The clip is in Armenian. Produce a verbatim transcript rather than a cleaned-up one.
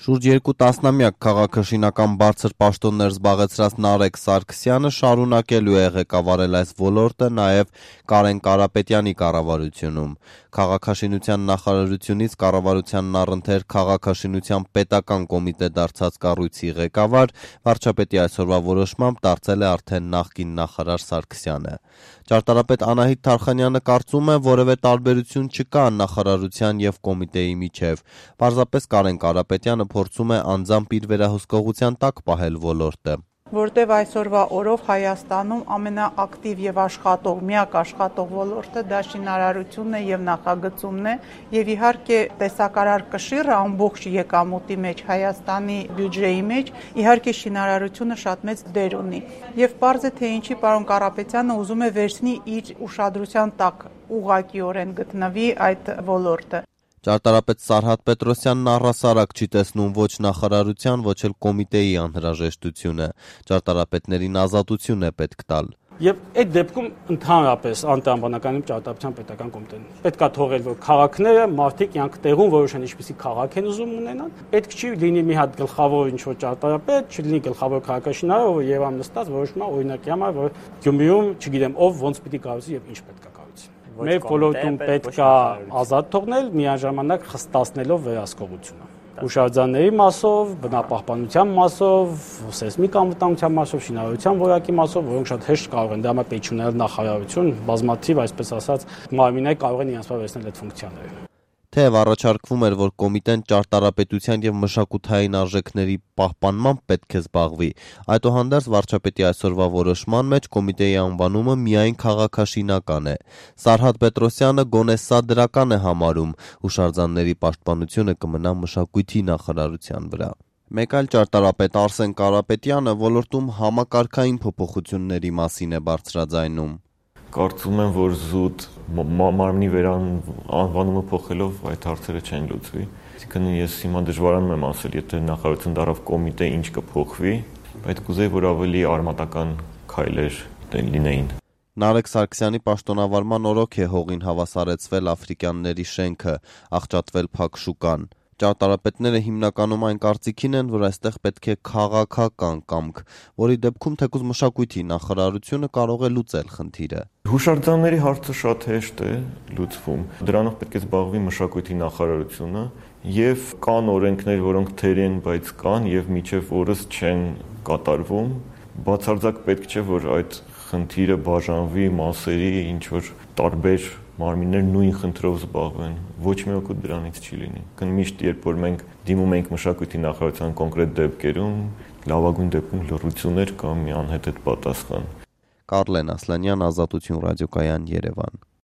Շուրջ երկու տասնամյակ քաղաքաշինական բարձր պաշտոններ զբաղեցրած Նարեկ Սարգսյանը շարունակելու է ղեկավարել այս ոլորտը նաև Կարեն Կարապետյանի կառավարությունում։ Քաղաքաշինության նախարարությունից կառավարությանն առընթեր քաղաքաշինության պետական կոմիտե դարձած կառույցի ղեկավար վարչապետի այսօրվա որոշմամբ դարձել է արդեն նախկին նախարար Սարգսյանը։ Ճարտարապետ Անահիտ Թարխանյանը կարծում է, որևէ տարբերություն չկա նախարարության եւ կոմիտեի միջև։ Պարզապես Կարեն Կարապետյանը փորձում է անձամբ իր վերահսկողության տակ պահել ոլորտը։ Որտեւ այսօրվա օրով Հայաստանում ամենաակտիվ եւ աշխատող, միակ աշխատող ոլորտը դա շինարարությունն է եւ նախագծումն է, եւ իհարկե տեսակարար կշիռը ամբողջ եկամուտի մեջ Հայաստանի բյուջեի մեջ իհարկե շինարարությունը շատ մեծ դեր ունի։ Եվ պարզ է թե ինչի պարոն Կարապետյանը ուզում է վերցնի իր ուշադրության տակ ուղղակիորեն գտնվի այդ ոլորտը։ Ճարտարապետ Սարհատ Պետրոսյանն առհասարակ չի տեսնում ոչ նախարարության, ոչ էլ կոմիտեի անհրաժեշտությունը։ Ճարտարապետներին ազատություն է պետք տալ։ Եվ այդ դեպքում ընդհանրապես անտրամաբանական ճարտարապետության պետական կոմիտեն պետք է թողել, որ քաղաքները մարդիկ յանք տեղում որոշեն ինչպիսի քաղաք են ուզում ունենան։ Պետք չի լինի մի հատ գլխավոր ինչ-որ ճարտարապետ, չլինի գլխավոր քաղաքաշինարար, ով Երևանում նստած որոշում է օրինակի համար, որ Գյումրիում, չգիտեմ, ով ոնց պիտի կառուցի եւ ինչ պետք է կառուցի։ Մեր ոլորտում պետք է ազատ թողնել, միաժամանակ խստացնելով վերահսկողությունը։ Հուշարձանների մասով, բնապահպանության մասով, սեյսմիկ անվտանգության մասով, շինարարության որակի մասով, որոնք շատ հեշտ կարող են դա համար պետք չունենալ նախարարություն, բազմաթիվ, այսպես ասած, մարմիններ կարող են իրենց վերցնել այդ ֆունկցիաները։ Թեև առաջարկվում էր, որ կոմիտեն ճարտարապետության եւ մշակութային արժեքների պահպանմամբ պետք է զբաղվի, այդուհանդերձ վարչապետի այսօրվա որոշման մեջ կոմիտեի անվանումը միայն քաղաքաշինական է։ Սարհատ Պետրոսյանը գոնե սա դրական է համարում, հուշարձանների պաշտպանությունը կմնա մշակույթի նախարարության վրա։ Մեկ այլ ճարտարապետ Արսեն Կարապետյանը ոլորտում համակարգային փոփոխությունների մասին է բարձրաձայնում։ Կարծում եմ, որ զուտ մարմնի վերանվանումը փոխելով այդ հարցերը չեն լուծվի։ Այսինքն ես հիմա դժվարանում եմ ասել, եթե նախարարություն դառավ կոմիտե, ինչ կփոխվի, բայց կուզեի, որ ավելի արմատական քայլեր լինեին։ Նարեկ Սարգսյանի պաշտոնավարման օրոք է հողին հավասարեցվել Աֆրիկյանների շենքը, աղճատվել փակ շուկան։ Ճարտարապետները հիմնականում այն կարծիքին են, որ այստեղ պետք է քաղաքական կամք, որի դեպքում թեկուզ մշակույթի նախարարությունը կարող է լուծել խնդիրը։ Հուշարձանների հարցը շատ հեշտ է լուծվում։ Դրանով պետք է զբաղվի մշակույթի նախարարությունը եւ կան օրենքներ, որոնք թեր են, բայց կան եւ միջև օրս չեն կատարվում։ Բացարձակ պետք չէ, որ այդ խնդիրը բաժանվի մասերի, ինչ որ տարբեր մարմիններ նույն խնդրով զբաղվեն, ոչ մի օգուտ դրանից չի լինի։ Միշտ երբ որ մենք դիմում ենք մշակույթի նախարարության կոնկրետ դեպքերում, լավագույն դեպքում լռություններ կամ մի անհեթեթ պատասխան։ Կարլեն Ասլանյան, Ազատություն ռադիոկայան, Երևան։